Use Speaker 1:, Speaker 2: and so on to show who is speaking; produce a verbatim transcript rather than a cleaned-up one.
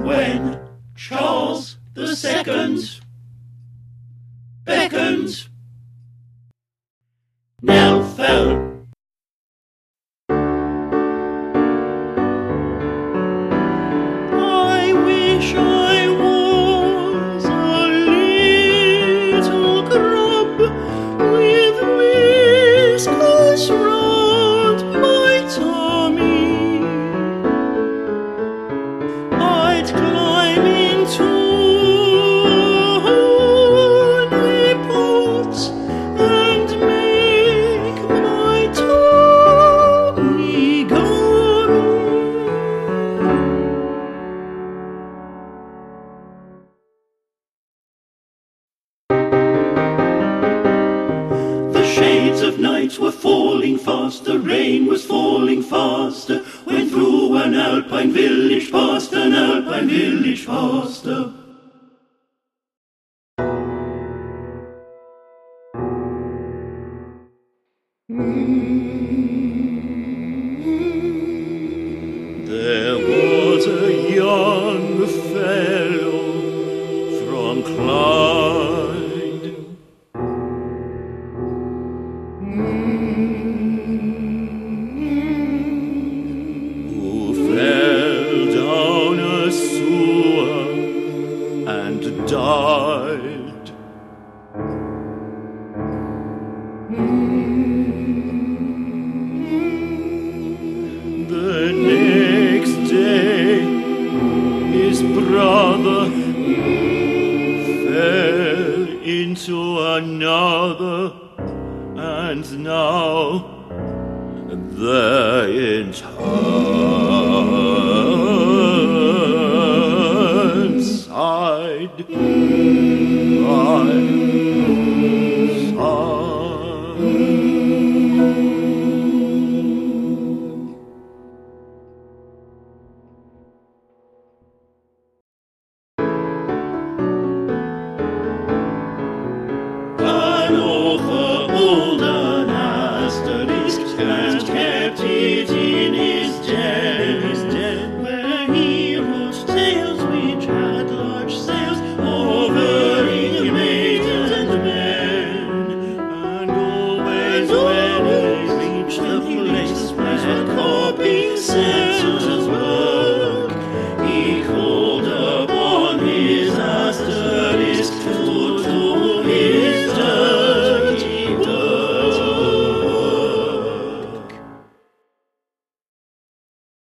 Speaker 1: when Charles the Second beckoned, Nell fell. I wish I was a little grub with whiskers round my tummy. I'd climb into honey pots and make my tummy gummy. The shades of night were falling fast, the rain was falling faster, when through an alpine village passed, an alpine village passed. There was a young fellow from Clyde, who fell down a sewer and died. The next day his brother fell into another, and now they're in turnside.